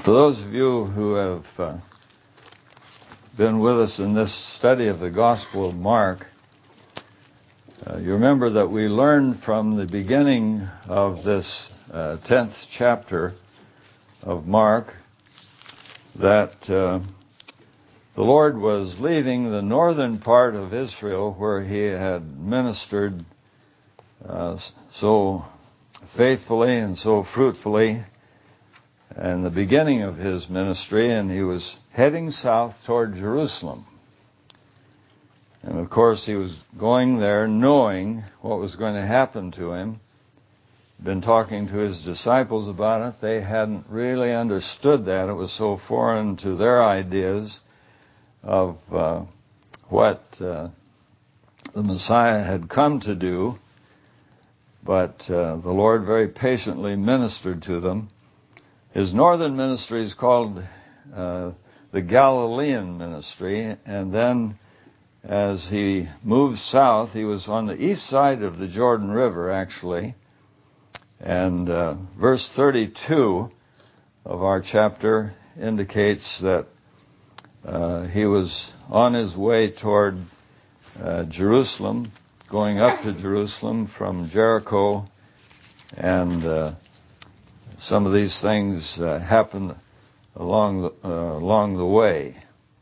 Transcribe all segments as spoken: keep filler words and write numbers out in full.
For those of you who have uh, been with us in this study of the Gospel of Mark, uh, you remember that we learned from the beginning of this uh, tenth chapter of Mark that uh, the Lord was leaving the northern part of Israel where he had ministered uh, so faithfully and so fruitfully in the beginning of his ministry, and he was heading south toward Jerusalem. And of course he was going there knowing what was going to happen to him. He'd been talking to his disciples about it. They hadn't really understood that. It was so foreign to their ideas of uh, what uh, the Messiah had come to do. But uh, the Lord very patiently ministered to them. His northern ministry is called uh, the Galilean ministry, and then as he moved south, he was on the east side of the Jordan River, actually. And uh, verse thirty-two of our chapter indicates that uh, he was on his way toward uh, Jerusalem, going up to Jerusalem from Jericho, and uh, some of these things uh, happened along the, uh, along the way.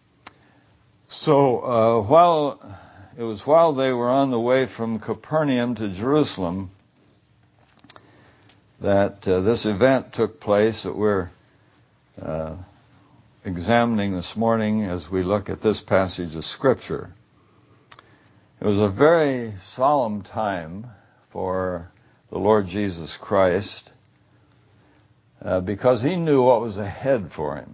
So uh, while it was while they were on the way from Capernaum to Jerusalem that uh, this event took place that we're uh, examining this morning as we look at this passage of Scripture. It was a very solemn time for the Lord Jesus Christ, Uh, because he knew what was ahead for him.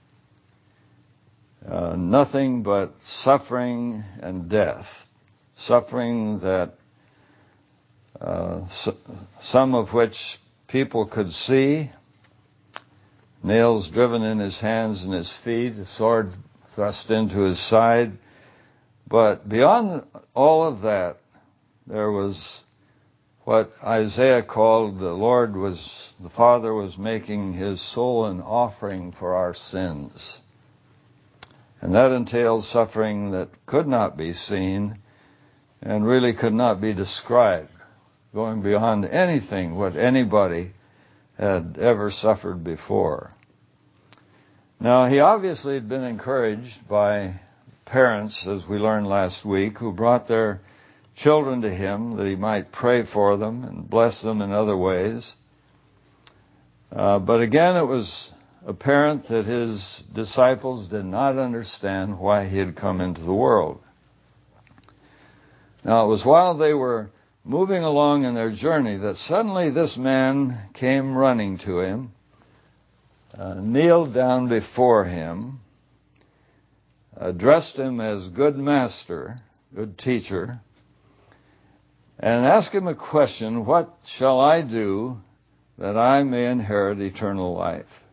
Uh, nothing but suffering and death. Suffering that uh, so, some of which people could see, nails driven in his hands and his feet, a sword thrust into his side. But beyond all of that, there was what Isaiah called the Lord was, the Father was making his soul an offering for our sins. And that entails suffering that could not be seen and really could not be described, going beyond anything what anybody had ever suffered before. Now, he obviously had been encouraged by parents, as we learned last week, who brought their children to him that he might pray for them and bless them in other ways. Uh, but again, it was apparent that his disciples did not understand why he had come into the world. Now, it was while they were moving along in their journey that suddenly this man came running to him, uh, kneeled down before him, addressed him as good master, good teacher, and ask him a question: what shall I do that I may inherit eternal life?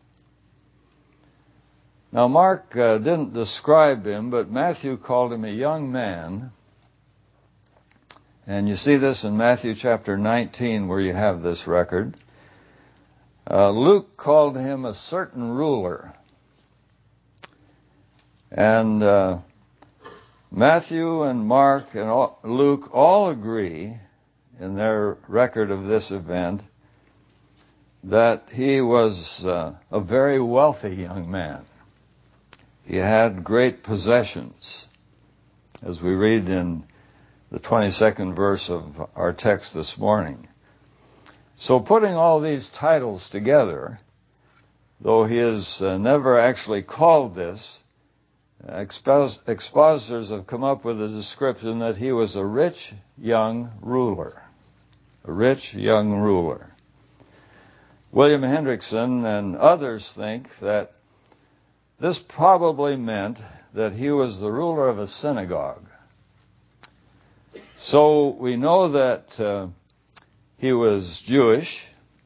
Now, Mark uh, didn't describe him, but Matthew called him a young man. And you see this in Matthew chapter nineteen, where you have this record. Uh, Luke called him a certain ruler. And uh, Matthew and Mark and all, Luke all agree in their record of this event that he was uh, a very wealthy young man. He had great possessions, as we read in the twenty-second verse of our text this morning. So putting all these titles together, though he is uh, never actually called this, Expos- expositors have come up with a description that he was a rich young ruler. A rich young ruler. William Hendrickson and others think that this probably meant that he was the ruler of a synagogue. So we know that uh, he was Jewish,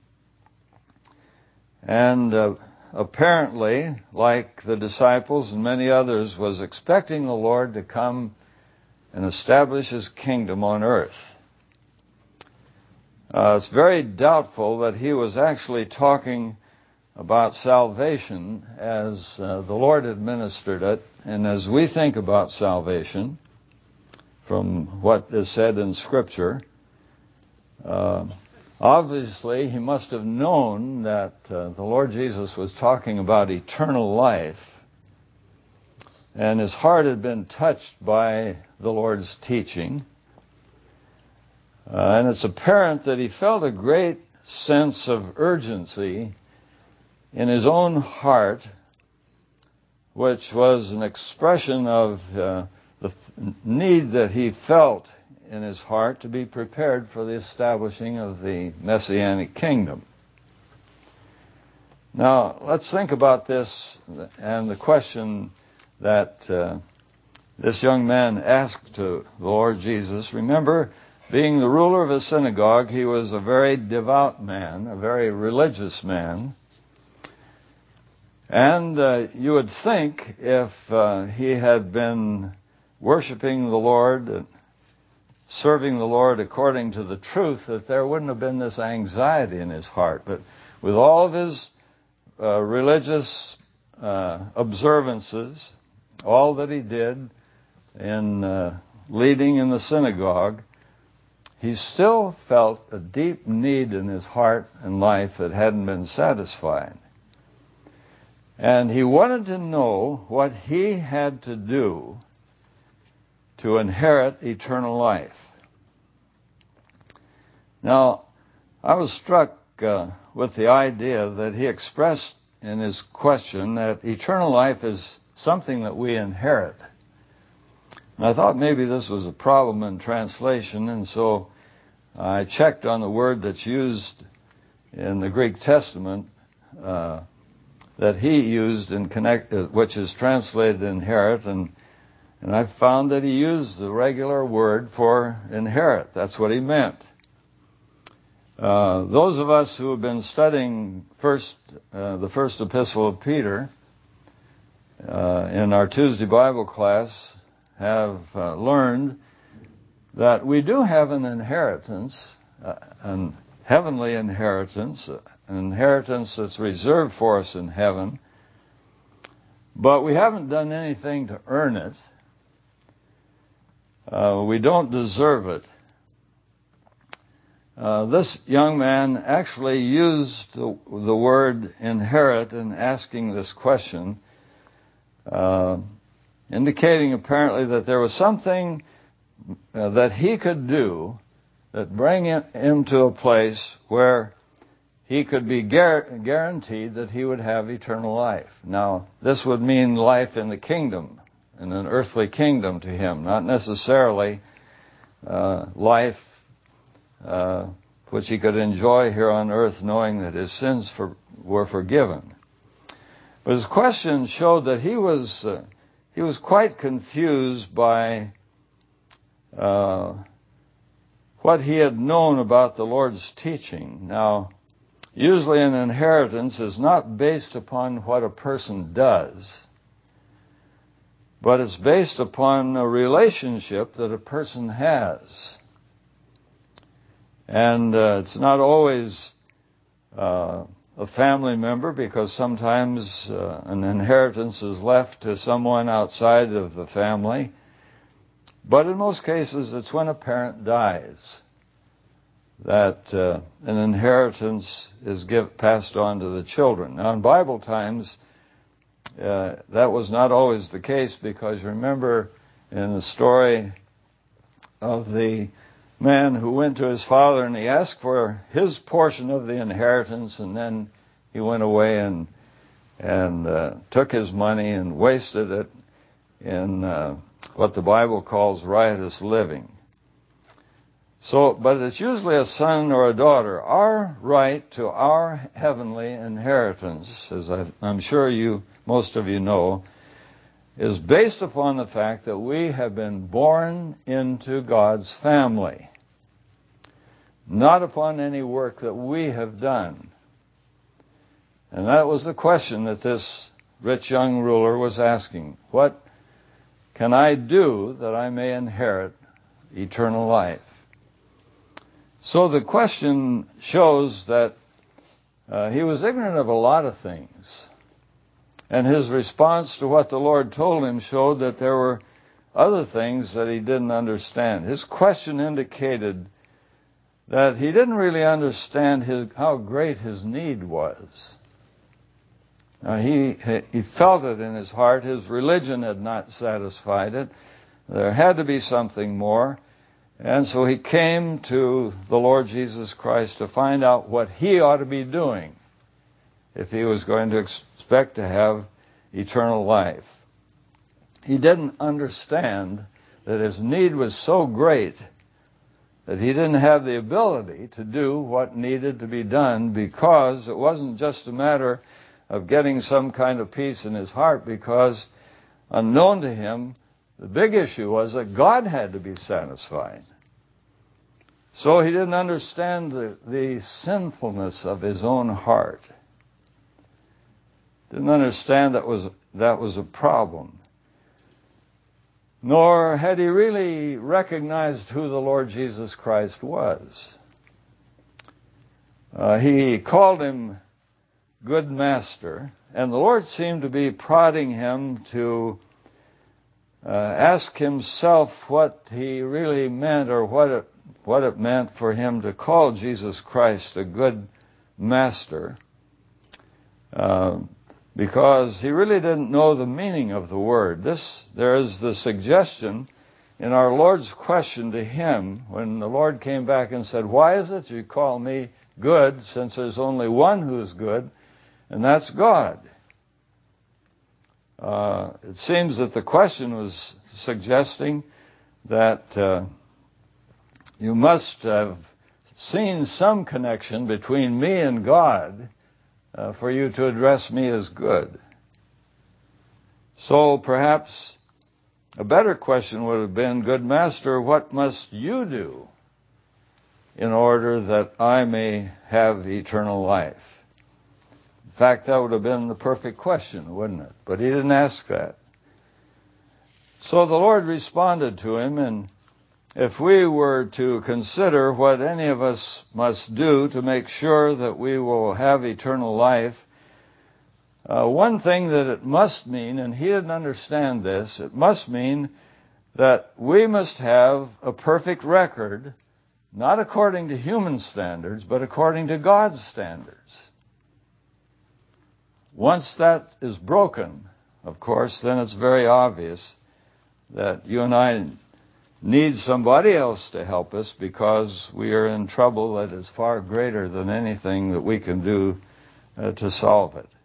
and uh, apparently, like the disciples and many others, was expecting the Lord to come and establish his kingdom on earth. Uh, it's very doubtful that he was actually talking about salvation as uh, the Lord administered it, and as we think about salvation from what is said in Scripture. Uh, obviously, he must have known that uh, the Lord Jesus was talking about eternal life, and his heart had been touched by the Lord's teaching. Uh, and it's apparent that he felt a great sense of urgency in his own heart, which was an expression of uh, the f- need that he felt in his heart to be prepared for the establishing of the Messianic kingdom. Now, let's think about this and the question that uh, this young man asked to the Lord Jesus. Remember, being the ruler of a synagogue, he was a very devout man, a very religious man. And uh, you would think if uh, he had been worshiping the Lord and serving the Lord according to the truth, that there wouldn't have been this anxiety in his heart. But with all of his uh, religious uh, observances, all that he did in uh, leading in the synagogue, he still felt a deep need in his heart and life that hadn't been satisfied. And he wanted to know what he had to do to inherit eternal life. Now, I was struck uh, with the idea that he expressed in his question that eternal life is something that we inherit. And I thought maybe this was a problem in translation, and so I checked on the word that's used in the Greek Testament uh, that he used in connect, uh, which is translated inherit, and and I found that he used the regular word for inherit. That's what he meant. Uh, those of us who have been studying first uh, the first epistle of Peter uh, in our Tuesday Bible class have uh, learned that we do have an inheritance, uh, an heavenly inheritance, an inheritance that's reserved for us in heaven, but we haven't done anything to earn it. Uh, we don't deserve it. Uh, this young man actually used the, the word inherit in asking this question, uh, indicating apparently that there was something uh, that he could do that bring him, him to a place where he could be gar- guaranteed that he would have eternal life. Now, this would mean life in the kingdom, in an earthly kingdom to him, not necessarily uh, life uh, which he could enjoy here on earth, knowing that his sins for, were forgiven. But his question showed that he was uh, he was quite confused by uh, what he had known about the Lord's teaching. Now, usually an inheritance is not based upon what a person does, but it's based upon a relationship that a person has. And uh, it's not always uh, a family member, because sometimes uh, an inheritance is left to someone outside of the family. But in most cases, it's when a parent dies that uh, an inheritance is give, passed on to the children. Now, in Bible times, uh, that was not always the case, because remember in the story of the man who went to his father and he asked for his portion of the inheritance, and then he went away and and uh, took his money and wasted it in uh, what the Bible calls riotous living. So, but it's usually a son or a daughter. Our right to our heavenly inheritance, as I, I'm sure you, most of you know, is based upon the fact that we have been born into God's family, not upon any work that we have done. And that was the question that this rich young ruler was asking. What can I do that I may inherit eternal life? So the question shows that Uh, he was ignorant of a lot of things. And his response to what the Lord told him showed that there were other things that he didn't understand. His question indicated that he didn't really understand his, how great his need was. Now, he, he felt it in his heart. His religion had not satisfied it. There had to be something more. And so he came to the Lord Jesus Christ to find out what he ought to be doing if he was going to expect to have eternal life. He didn't understand that his need was so great that he didn't have the ability to do what needed to be done, because it wasn't just a matter of getting some kind of peace in his heart, because unknown to him, the big issue was that God had to be satisfied. So he didn't understand the, the sinfulness of his own heart. Didn't understand that was that was a problem. Nor had he really recognized who the Lord Jesus Christ was. Uh, he called him good master, and the Lord seemed to be prodding him to uh, ask himself what he really meant, or what it, what it meant for him to call Jesus Christ a good master. Uh, because he really didn't know the meaning of the word. This, there is the suggestion in our Lord's question to him when the Lord came back and said, "Why is it you call me good, since there's only one who's good, and that's God?" Uh, it seems that the question was suggesting that uh, you must have seen some connection between me and God Uh, for you to address me as good. So perhaps a better question would have been, "Good Master, what must you do in order that I may have eternal life?" In fact, that would have been the perfect question, wouldn't it? But he didn't ask that. So the Lord responded to him, and if we were to consider what any of us must do to make sure that we will have eternal life, uh, one thing that it must mean, and he didn't understand this, it must mean that we must have a perfect record, not according to human standards, but according to God's standards. Once that is broken, of course, then it's very obvious that you and I need somebody else to help us, because we are in trouble that is far greater than anything that we can do uh, to solve it.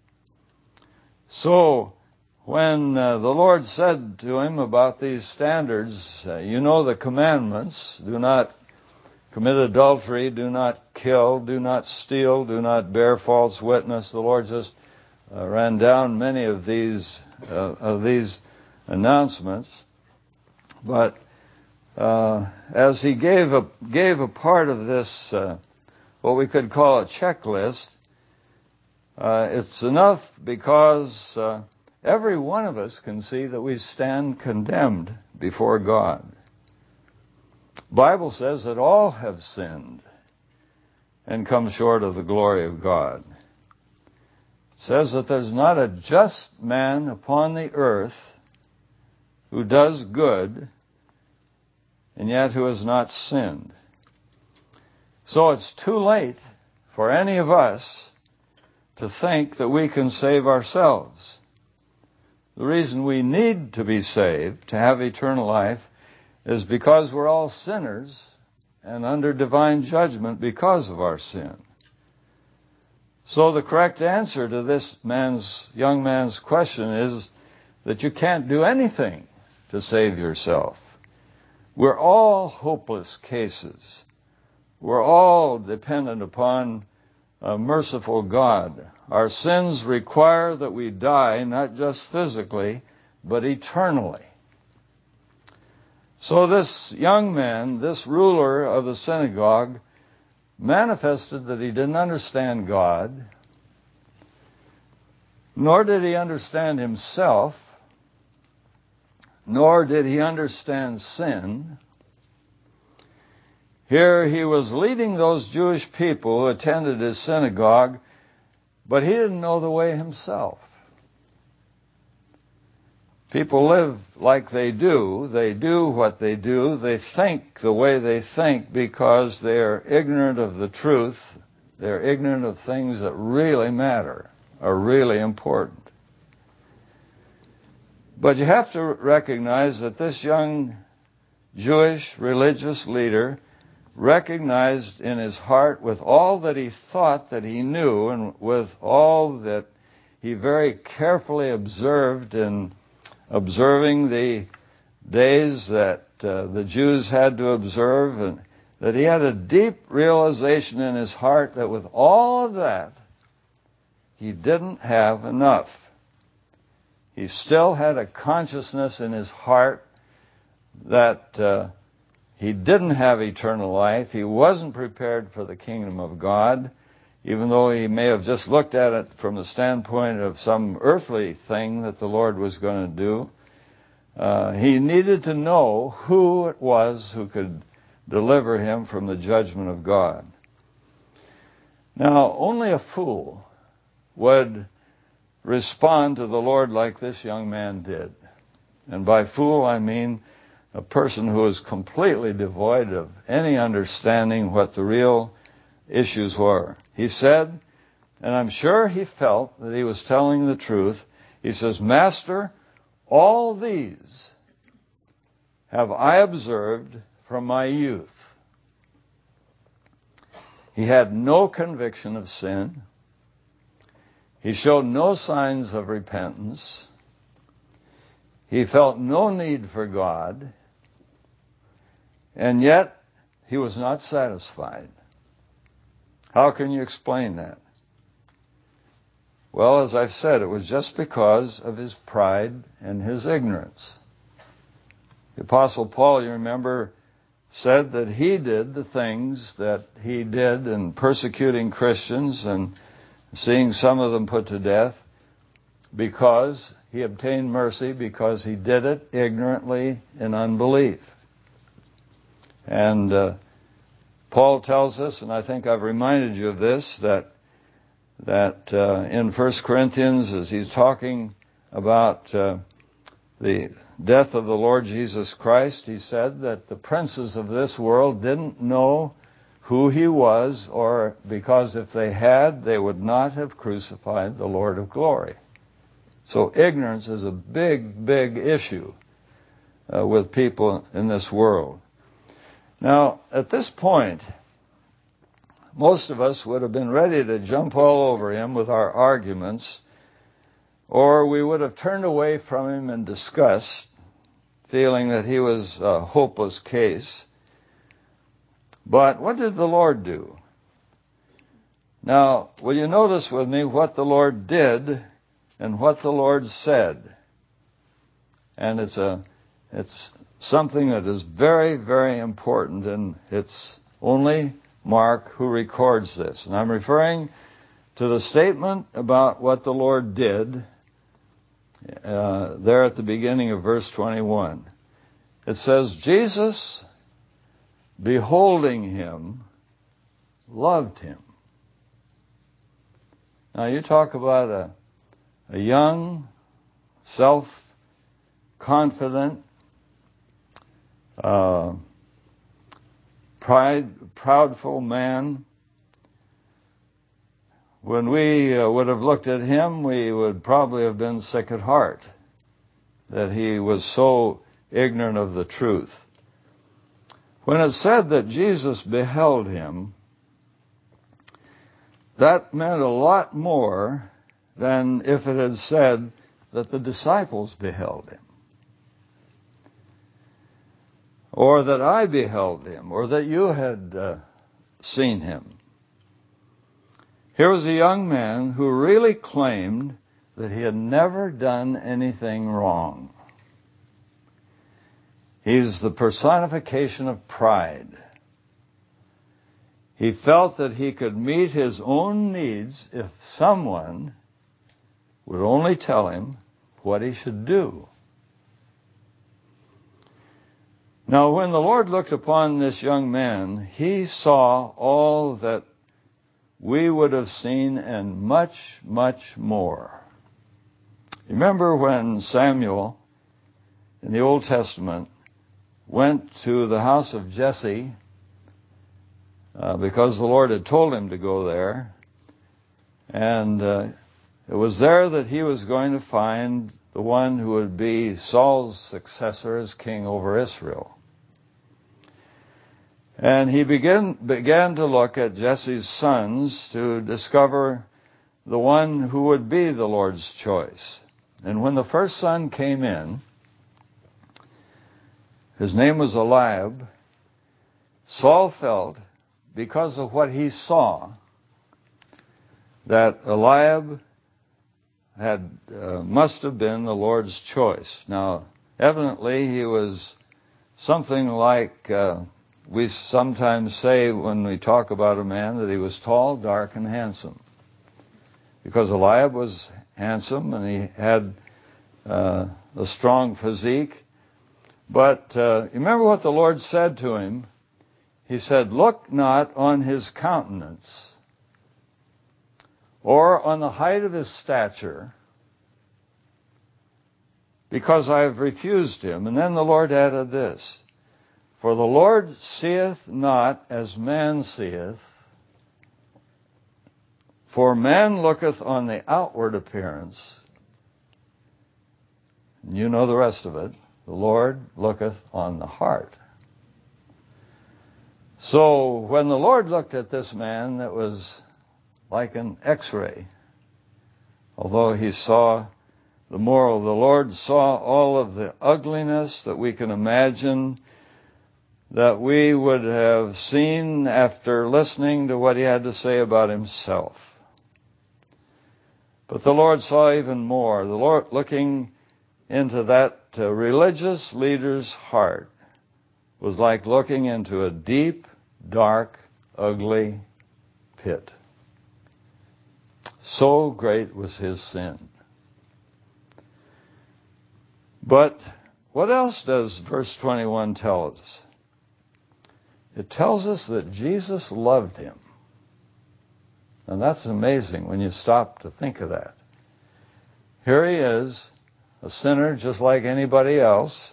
So when uh, the Lord said to him about these standards, uh, you know the commandments: do not commit adultery, do not kill, do not steal, do not bear false witness. The Lord just uh, ran down many of these uh, of these announcements, but Uh, as he gave a gave a part of this, uh, what we could call a checklist, uh, it's enough because uh, every one of us can see that we stand condemned before God. The Bible says that all have sinned and come short of the glory of God. It says that there's not a just man upon the earth who does good, and yet who has not sinned. So it's too late for any of us to think that we can save ourselves. The reason we need to be saved, to have eternal life, is because we're all sinners and under divine judgment because of our sin. So the correct answer to this man's, young man's question is that you can't do anything to save yourself. We're all hopeless cases. We're all dependent upon a merciful God. Our sins require that we die, not just physically, but eternally. So this young man, this ruler of the synagogue, manifested that he didn't understand God, nor did he understand himself, nor did he understand sin. Here he was leading those Jewish people who attended his synagogue but he didn't know the way himself. People live like they do. They do what they do. They think the way they think because they're ignorant of the truth. They're ignorant of things that really matter, are really important. But you have to recognize that this young Jewish religious leader recognized in his heart, with all that he thought that he knew and with all that he very carefully observed in observing the days that uh, the Jews had to observe, and that he had a deep realization in his heart that with all of that, he didn't have enough. He still had a consciousness in his heart that uh, he didn't have eternal life. He wasn't prepared for the kingdom of God, even though he may have just looked at it from the standpoint of some earthly thing that the Lord was going to do. Uh, he needed to know who it was who could deliver him from the judgment of God. Now, only a fool would respond to the Lord like this young man did. And by fool, I mean a person who is completely devoid of any understanding what the real issues were. He said, and I'm sure he felt that he was telling the truth, he says, "Master, all these have I observed from my youth." He had no conviction of sin. He showed no signs of repentance. He felt no need for God. And yet, he was not satisfied. How can you explain that? Well, as I've said, it was just because of his pride and his ignorance. The Apostle Paul, you remember, said that he did the things that he did in persecuting Christians and seeing some of them put to death because he obtained mercy, because he did it ignorantly in unbelief. And uh, Paul tells us, and I think I've reminded you of this, that that uh, in First Corinthians, as he's talking about uh, the death of the Lord Jesus Christ, he said that the princes of this world didn't know who he was, or because if they had, they would not have crucified the Lord of glory. So ignorance is a big, big issue uh, with people in this world. Now, at this point, most of us would have been ready to jump all over him with our arguments, or we would have turned away from him in disgust, feeling that he was a hopeless case. But what did the Lord do? Now, will you notice with me what the Lord did and what the Lord said? And it's a, it's something that is very, very important, and it's only Mark who records this. And I'm referring to the statement about what the Lord did uh, there at the beginning of verse twenty-one. It says, Jesus, beholding him, loved him. Now you talk about a, a young, self-confident, uh, pride, proudful man. When we uh, would have looked at him, we would probably have been sick at heart that he was so ignorant of the truth. When it said that Jesus beheld him, that meant a lot more than if it had said that the disciples beheld him, or that I beheld him, or that you had uh, seen him. Here was a young man who really claimed that he had never done anything wrong. He's the personification of pride. He felt that he could meet his own needs if someone would only tell him what he should do. Now, when the Lord looked upon this young man, he saw all that we would have seen and much, much more. Remember when Samuel in the Old Testament went to the house of Jesse uh, because the Lord had told him to go there, and uh, it was there that he was going to find the one who would be Saul's successor as king over Israel. And he began, began to look at Jesse's sons to discover the one who would be the Lord's choice. And when the first son came in, his name was Eliab, Saul felt, because of what he saw, that Eliab had uh, must have been the Lord's choice. Now, evidently, he was something like uh, we sometimes say when we talk about a man, that he was tall, dark, and handsome. Because Eliab was handsome and he had uh, a strong physique. But uh, remember what the Lord said to him. He said, "Look not on his countenance, or on the height of his stature, because I have refused him." And then the Lord added this, "For the Lord seeth not as man seeth, for man looketh on the outward appearance." And you know the rest of it. The Lord looketh on the heart. So when the Lord looked at this man, that was like an X-ray. Although he saw the moral, the Lord saw all of the ugliness that we can imagine, that we would have seen after listening to what he had to say about himself. But the Lord saw even more. The Lord, looking into that uh, religious leader's heart, was like looking into a deep, dark, ugly pit. So great was his sin. But what else does verse twenty-one tell us? It tells us that Jesus loved him. And that's amazing when you stop to think of that. Here he is, a sinner just like anybody else.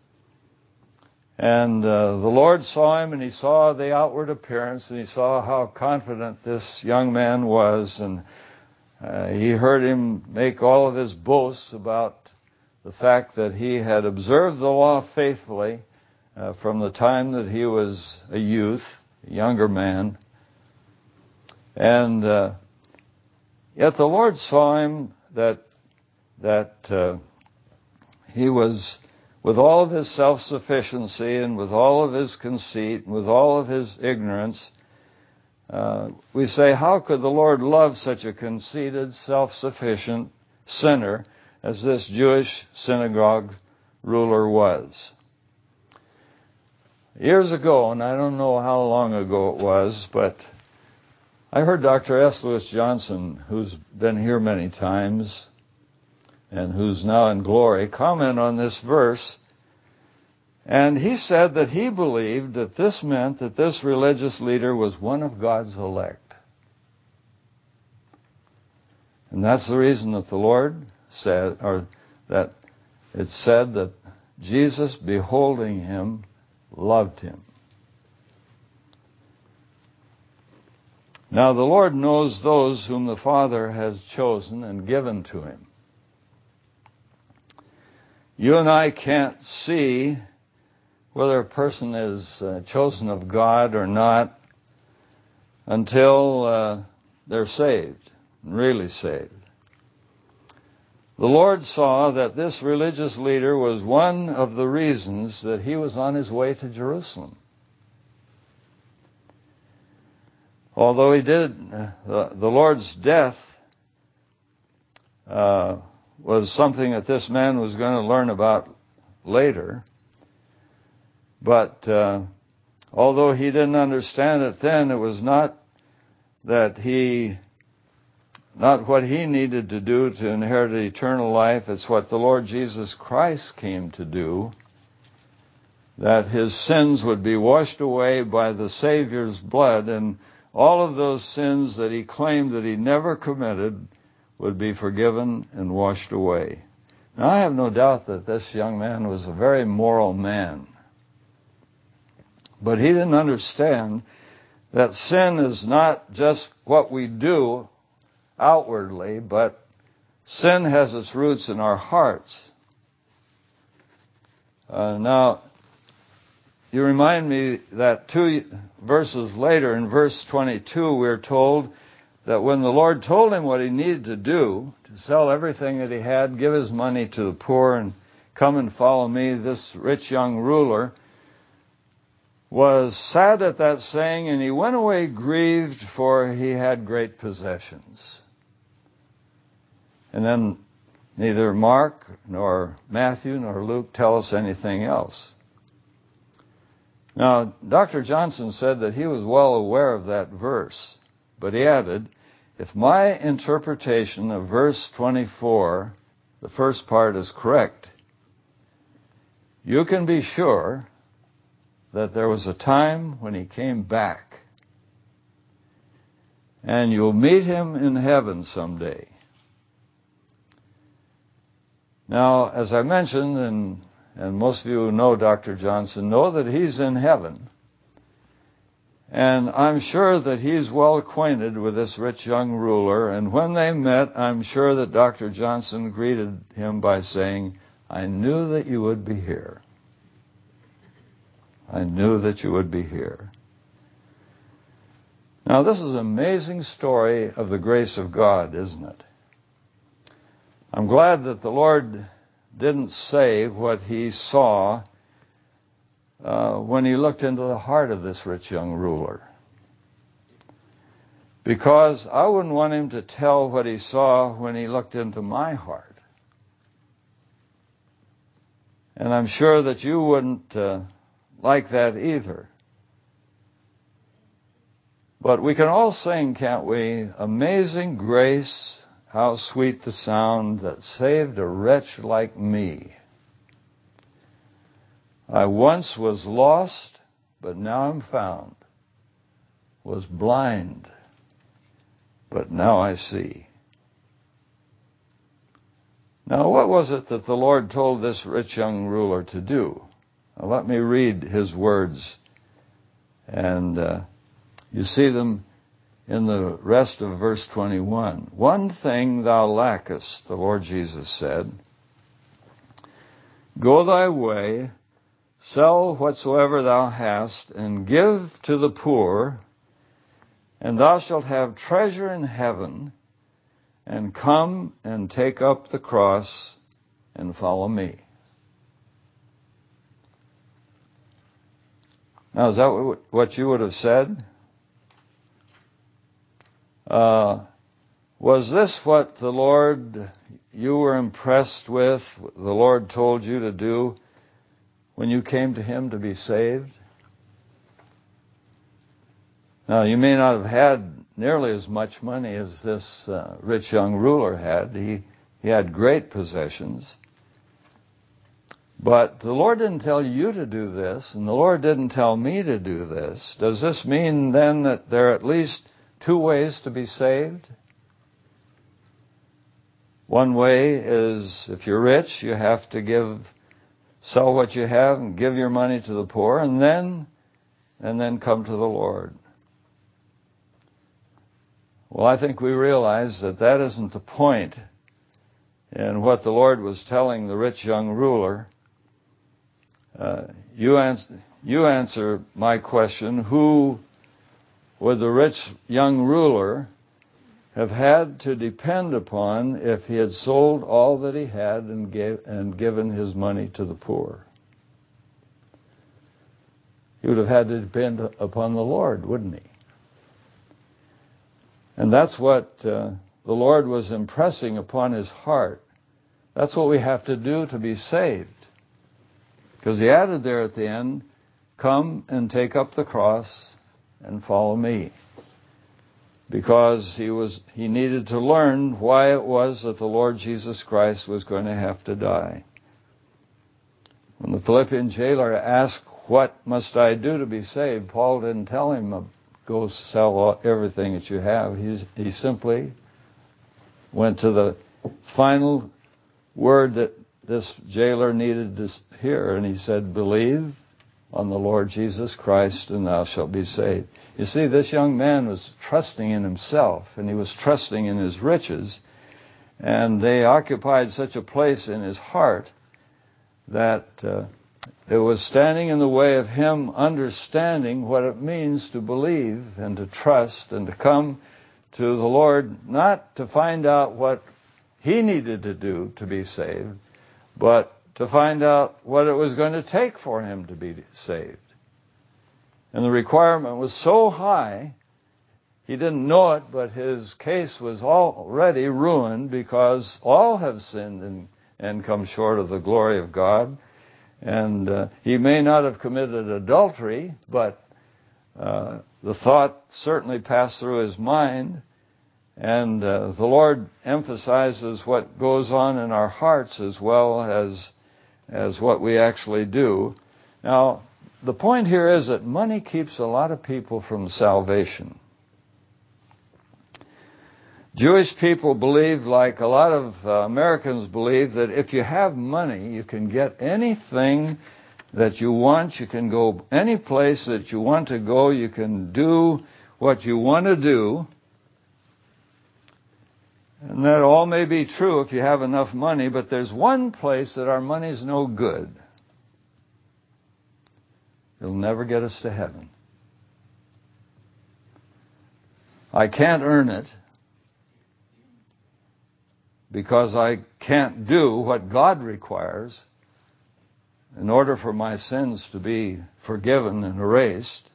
And uh, the Lord saw him, and he saw the outward appearance, and he saw how confident this young man was. And uh, he heard him make all of his boasts about the fact that he had observed the law faithfully uh, from the time that he was a youth, a younger man. And uh, yet the Lord saw him that that uh, he was, with all of his self-sufficiency and with all of his conceit and with all of his ignorance, uh, we say, how could the Lord love such a conceited, self-sufficient sinner as this Jewish synagogue ruler was? Years ago, and I don't know how long ago it was, but I heard Doctor S. Lewis Johnson, who's been here many times and who's now in glory, comment on this verse. And he said that he believed that this meant that this religious leader was one of God's elect. And that's the reason that the Lord said, or that it said that Jesus, beholding him, loved him. Now the Lord knows those whom the Father has chosen and given to him. You and I can't see whether a person is uh, chosen of God or not until uh, they're saved, really saved. The Lord saw that this religious leader was one of the reasons that he was on his way to Jerusalem. Although he did, uh, the, the Lord's death uh, was something that this man was going to learn about later. But uh, although he didn't understand it then, it was not that he, not what he needed to do to inherit eternal life. It's what the Lord Jesus Christ came to do, that his sins would be washed away by the Savior's blood, and all of those sins that he claimed that he never committed would be forgiven and washed away. Now, I have no doubt that this young man was a very moral man. But he didn't understand that sin is not just what we do outwardly, but sin has its roots in our hearts. Uh, now, you remind me that two verses later, in verse twenty-two, we're told that when the Lord told him what he needed to do, to sell everything that he had, give his money to the poor, and come and follow me, this rich young ruler was sad at that saying, and he went away grieved, for he had great possessions. And then neither Mark nor Matthew nor Luke tell us anything else. Now, Doctor Johnson said that he was well aware of that verse, but he added, if my interpretation of verse twenty-four, the first part, is correct, you can be sure that there was a time when he came back, and you'll meet him in heaven someday. Now, as I mentioned, and, and most of you who know Doctor Johnson know that he's in heaven. And I'm sure that he's well acquainted with this rich young ruler. And when they met, I'm sure that Doctor Johnson greeted him by saying, I knew that you would be here. I knew that you would be here. Now, this is an amazing story of the grace of God, isn't it? I'm glad that the Lord didn't say what he saw uh, when he looked into the heart of this rich young ruler. Because I wouldn't want him to tell what he saw when he looked into my heart. And I'm sure that you wouldn't uh, like that either. But we can all sing, can't we? Amazing grace, how sweet the sound that saved a wretch like me. I once was lost, but now I'm found. Was blind, but now I see. Now, what was it that the Lord told this rich young ruler to do? Now, let me read his words. And uh, you see them in the rest of verse twenty-one. One thing thou lackest, the Lord Jesus said. Go thy way, sell whatsoever thou hast, and give to the poor, and thou shalt have treasure in heaven, and come and take up the cross and follow me. Now, is that what you would have said? Uh, was this what the Lord, you were impressed with, the Lord told you to do when you came to him to be saved? Now, you may not have had nearly as much money as this uh, rich young ruler had. He, he had great possessions. But the Lord didn't tell you to do this, and the Lord didn't tell me to do this. Does this mean then that there are at least two ways to be saved? One way is, if you're rich, you have to give, sell what you have and give your money to the poor, and then, and then come to the Lord. Well, I think we realize that that isn't the point in what the Lord was telling the rich young ruler. Uh, you, answer, you answer my question, who would the rich young ruler have had to depend upon if he had sold all that he had and, gave, and given his money to the poor? He would have had to depend upon the Lord, wouldn't he? And that's what uh, the Lord was impressing upon his heart. That's what we have to do to be saved. Because he added there at the end, come and take up the cross and follow me. Because he was he needed to learn why it was that the Lord Jesus Christ was going to have to die. When the Philippian jailer asked, what must I do to be saved? Paul didn't tell him go sell all, everything that you have. He's, he simply went to the final word that this jailer needed to hear, and he said, believe on the Lord Jesus Christ, and thou shalt be saved. You see, this young man was trusting in himself, and he was trusting in his riches, and they occupied such a place in his heart that uh, it was standing in the way of him understanding what it means to believe and to trust and to come to the Lord, not to find out what he needed to do to be saved, but to find out what it was going to take for him to be saved. And the requirement was so high, he didn't know it, but his case was already ruined, because all have sinned and, and come short of the glory of God. And uh, he may not have committed adultery, but uh, the thought certainly passed through his mind. And uh, the Lord emphasizes what goes on in our hearts as well as as what we actually do. Now, the point here is that money keeps a lot of people from salvation. Jewish people believe, like a lot of uh, Americans believe, that if you have money, you can get anything that you want. You can go any place that you want to go. You can do what you want to do. And that all may be true if you have enough money, but there's one place that our money's no good. It'll never get us to heaven. I can't earn it because I can't do what God requires in order for my sins to be forgiven and erased.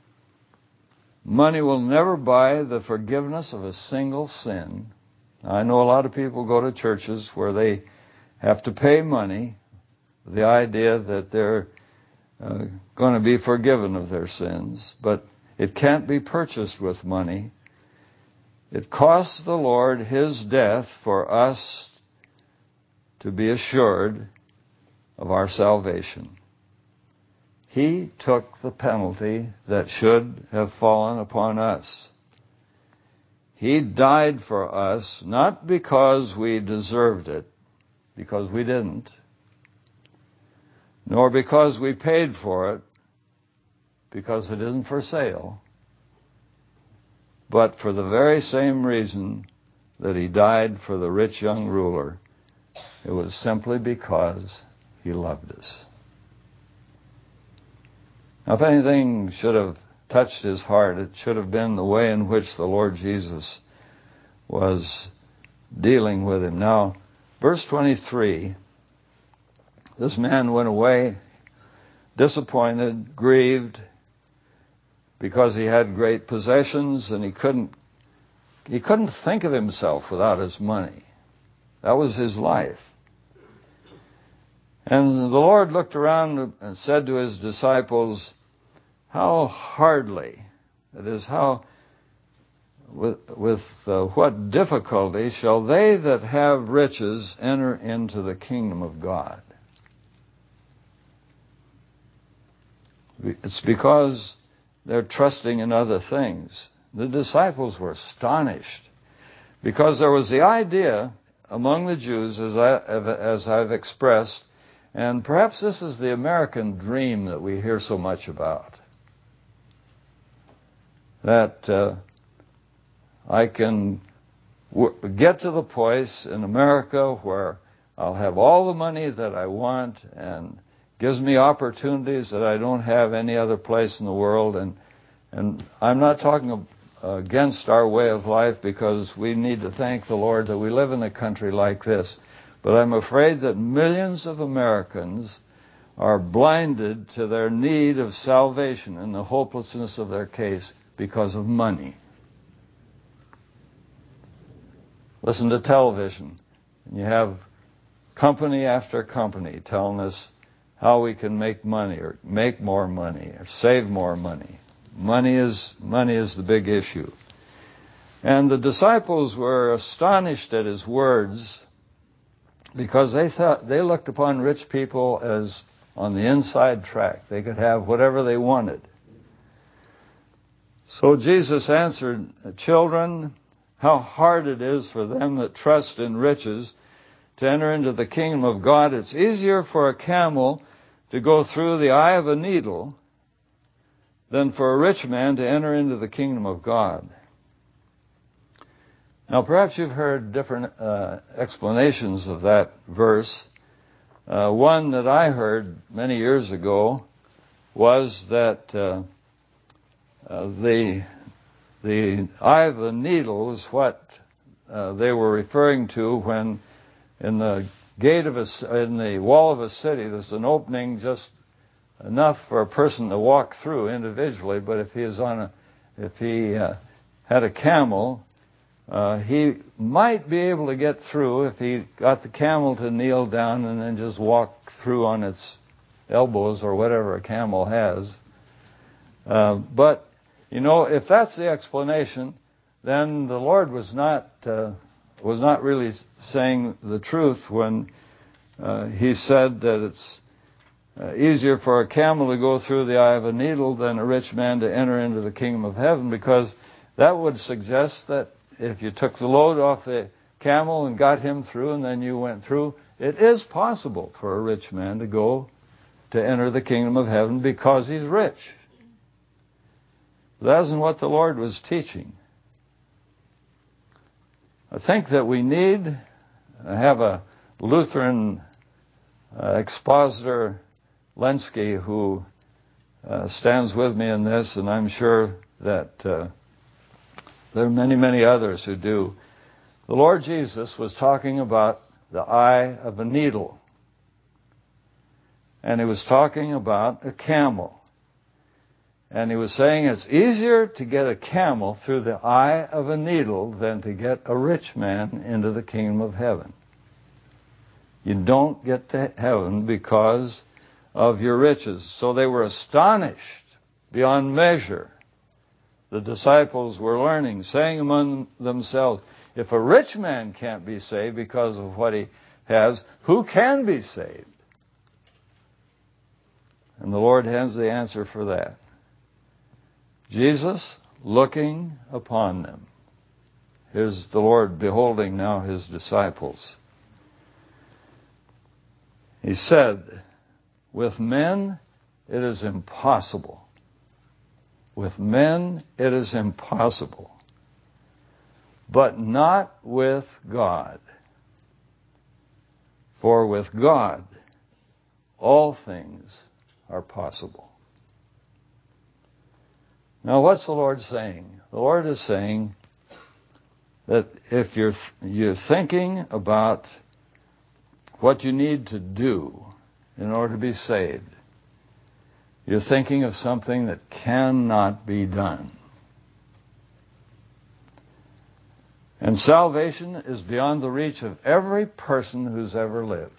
Money will never buy the forgiveness of a single sin. I know a lot of people go to churches where they have to pay money with the idea that they're uh, going to be forgiven of their sins, but it can't be purchased with money. It costs the Lord his death for us to be assured of our salvation. He took the penalty that should have fallen upon us. He died for us, not because we deserved it, because we didn't, nor because we paid for it, because it isn't for sale, but for the very same reason that he died for the rich young ruler. It was simply because he loved us. Now, if anything should have touched his heart, it should have been the way in which the Lord Jesus was dealing with him. Now, verse twenty-three, this man went away disappointed, grieved, because he had great possessions and he couldn't he couldn't think of himself without his money. That was his life. And the Lord looked around and said to his disciples, how hardly, that is, how, with, with uh, what difficulty shall they that have riches enter into the kingdom of God? It's because they're trusting in other things. The disciples were astonished because there was the idea among the Jews, as, I, as I've expressed, and perhaps this is the American dream that we hear so much about, that uh, I can w- get to the place in America where I'll have all the money that I want and gives me opportunities that I don't have any other place in the world. And and I'm not talking against our way of life, because we need to thank the Lord that we live in a country like this. But I'm afraid that millions of Americans are blinded to their need of salvation and the hopelessness of their case because of money. Listen to television, and you have company after company telling us how we can make money or make more money or save more money. Money is money is the big issue. And the disciples were astonished at his words, because they thought they looked upon rich people as on the inside track. They could have whatever they wanted. So Jesus answered, children, how hard it is for them that trust in riches to enter into the kingdom of God. It's easier for a camel to go through the eye of a needle than for a rich man to enter into the kingdom of God. Now, perhaps you've heard different uh, explanations of that verse. Uh, one that I heard many years ago was that uh, uh, the the eye of the needle is what uh, they were referring to when in the gate of a, in the wall of a city, there's an opening just enough for a person to walk through individually. But if he is on a, if he uh, had a camel, uh, he might be able to get through if he got the camel to kneel down and then just walk through on its elbows or whatever a camel has. Uh, but you know, if that's the explanation, then the Lord was not uh, was not really saying the truth when uh, he said that it's uh, easier for a camel to go through the eye of a needle than a rich man to enter into the kingdom of heaven, because that would suggest that if you took the load off the camel and got him through and then you went through, it is possible for a rich man to go to enter the kingdom of heaven because he's rich. That isn't what the Lord was teaching. I think that we need to have a Lutheran uh, expositor, Lenski, who uh, stands with me in this, and I'm sure that uh, there are many, many others who do. The Lord Jesus was talking about the eye of a needle, and he was talking about a camel. And he was saying it's easier to get a camel through the eye of a needle than to get a rich man into the kingdom of heaven. You don't get to heaven because of your riches. So they were astonished beyond measure. The disciples were learning, saying among themselves, if a rich man can't be saved because of what he has, who can be saved? And the Lord has the answer for that. Jesus looking upon them. Here's the Lord beholding now his disciples. He said, with men it is impossible. With men it is impossible. But not with God. For with God all things are possible. Now, what's the Lord saying? The Lord is saying that if you're you're thinking about what you need to do in order to be saved, you're thinking of something that cannot be done. And salvation is beyond the reach of every person who's ever lived.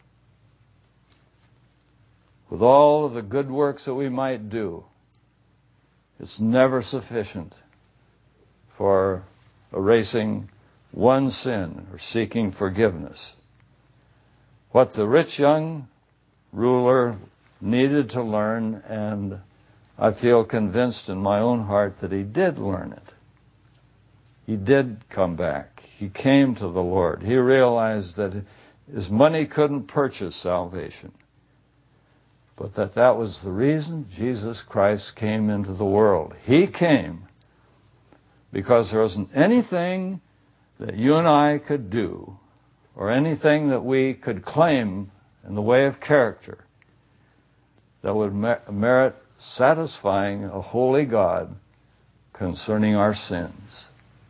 With all of the good works that we might do, it's never sufficient for erasing one sin or seeking forgiveness. What the rich young ruler needed to learn, and I feel convinced in my own heart that he did learn it. He did come back. He came to the Lord. He realized that his money couldn't purchase salvation, but that that was the reason Jesus Christ came into the world. He came because there wasn't anything that you and I could do or anything that we could claim in the way of character that would merit satisfying a holy God concerning our sins.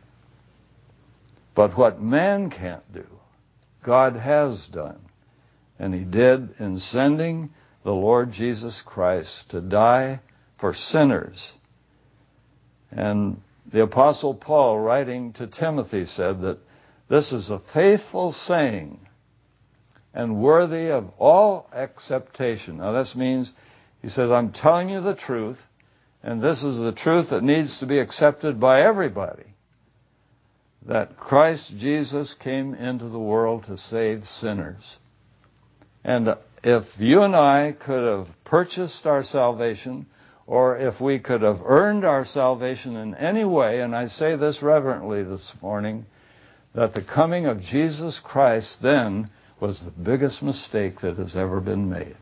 But what man can't do, God has done. And he did in sending the Lord Jesus Christ to die for sinners. And the Apostle Paul, writing to Timothy, said that this is a faithful saying and worthy of all acceptation. Now this means, he says, I'm telling you the truth, and this is the truth that needs to be accepted by everybody, that Christ Jesus came into the world to save sinners. And if you and I could have purchased our salvation or if we could have earned our salvation in any way, and I say this reverently this morning, that the coming of Jesus Christ then was the biggest mistake that has ever been made.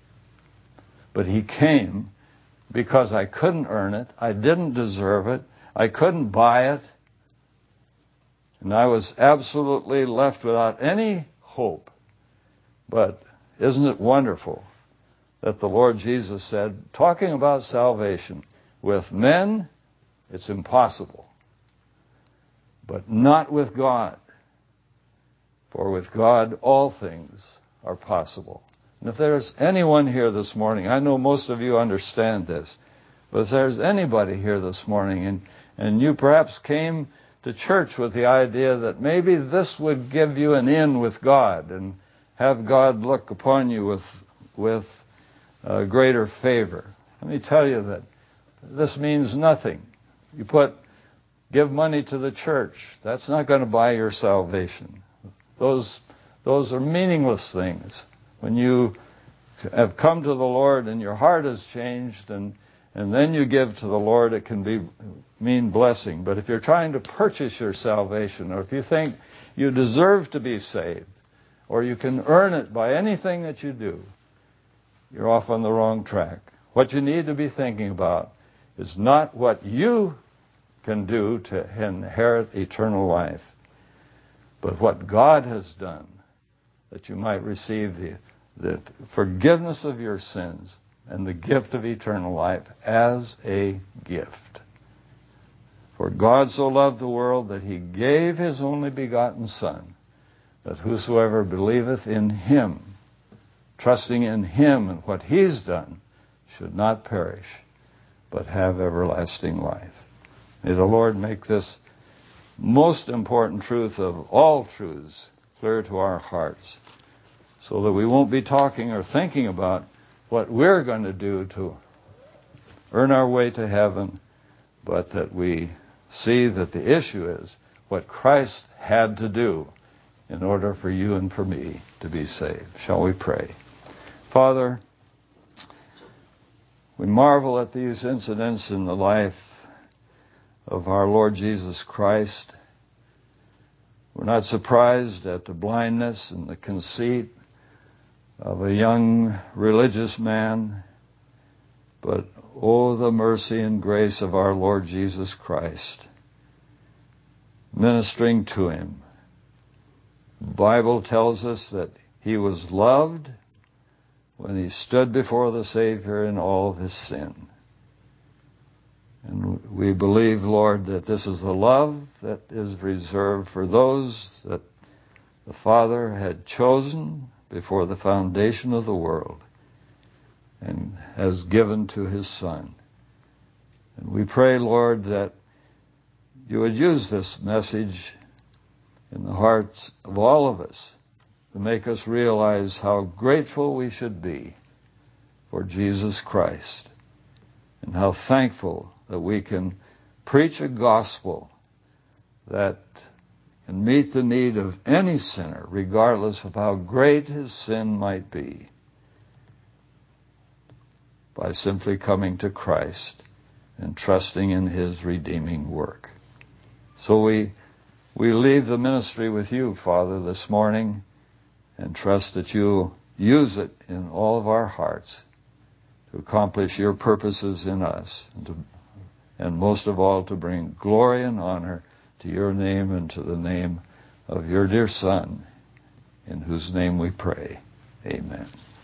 But he came because I couldn't earn it, I didn't deserve it, I couldn't buy it, and I was absolutely left without any hope. But isn't it wonderful that the Lord Jesus said, talking about salvation, with men it's impossible, but not with God. For with God all things are possible. And if there's anyone here this morning, I know most of you understand this, but if there's anybody here this morning and, and you perhaps came to church with the idea that maybe this would give you an in with God and have God look upon you with, with uh, greater favor. Let me tell you that this means nothing. You put, give money to the church. That's not going to buy your salvation. Those, those are meaningless things. When you have come to the Lord and your heart has changed and, and then you give to the Lord, it can be mean blessing. But if you're trying to purchase your salvation, or if you think you deserve to be saved, or you can earn it by anything that you do, you're off on the wrong track. What you need to be thinking about is not what you can do to inherit eternal life, but what God has done, that you might receive the, the forgiveness of your sins and the gift of eternal life as a gift. For God so loved the world that he gave his only begotten Son, that whosoever believeth in him, trusting in him and what he's done, should not perish, but have everlasting life. May the Lord make this most important truth of all truths clear to our hearts, so that we won't be talking or thinking about what we're going to do to earn our way to heaven, but that we see that the issue is what Christ had to do in order for you and for me to be saved. Shall we pray? Father, we marvel at these incidents in the life of our Lord Jesus Christ. We're not surprised at the blindness and the conceit of a young religious man, but oh, the mercy and grace of our Lord Jesus Christ, ministering to him. The Bible tells us that he was loved when he stood before the Savior in all of his sin. And we believe, Lord, that this is the love that is reserved for those that the Father had chosen before the foundation of the world and has given to his Son. And we pray, Lord, that you would use this message in the hearts of all of us to make us realize how grateful we should be for Jesus Christ, and how thankful that we can preach a gospel that can meet the need of any sinner, regardless of how great his sin might be, by simply coming to Christ and trusting in his redeeming work. So we we leave the ministry with you, Father, this morning, and trust that you'll use it in all of our hearts to accomplish your purposes in us, and, to, and most of all to bring glory and honor to your name and to the name of your dear Son, in whose name we pray. Amen.